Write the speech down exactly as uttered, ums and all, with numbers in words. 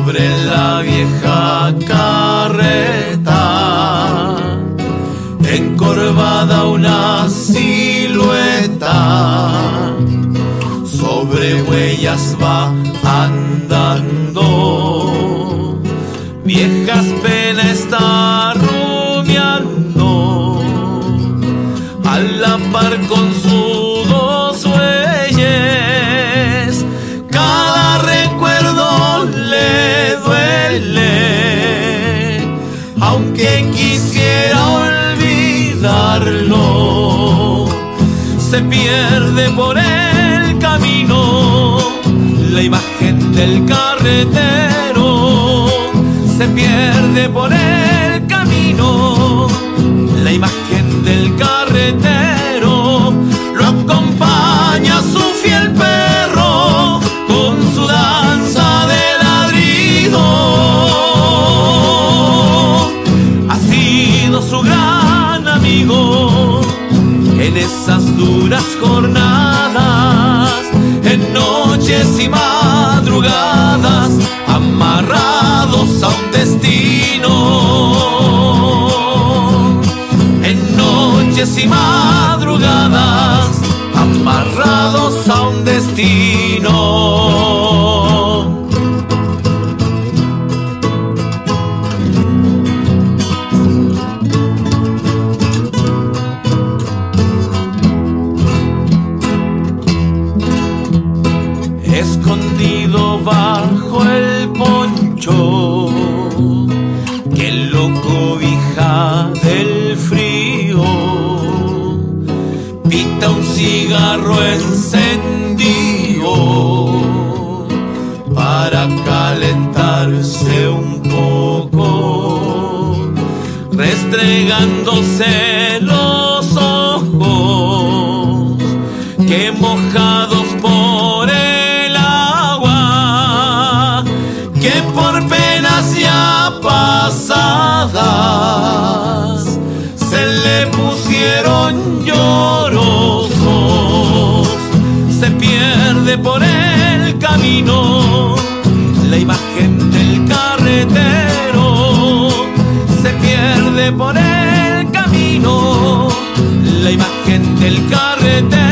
sobre la vieja carreta, encorvada una silueta, sobre huellas va andando, viejas penas está rumiando, a la par con sus dos bueyes, cada recuerdo le duele, aunque quisiera olvidarlo, se pierde por el camino la imagen del carretero, se pierde por el camino la imagen del carretero, lo acompaña su fiel perro con su danza de ladrido, ha sido su gran amigo en esas duras jornadas, en noches y madrugadas, amarrados a un destino, en noches y madrugadas, amarrados a un destino. Escondido bajo el poncho que lo cobija del frío, pita un cigarro encendido para calentarse un poco, restregándose los ojos que mojados por el agua, que por penas ya pasadas se le pusieron llorosos, se pierde por el camino la imagen del carretero, se pierde por el camino la imagen del carretero.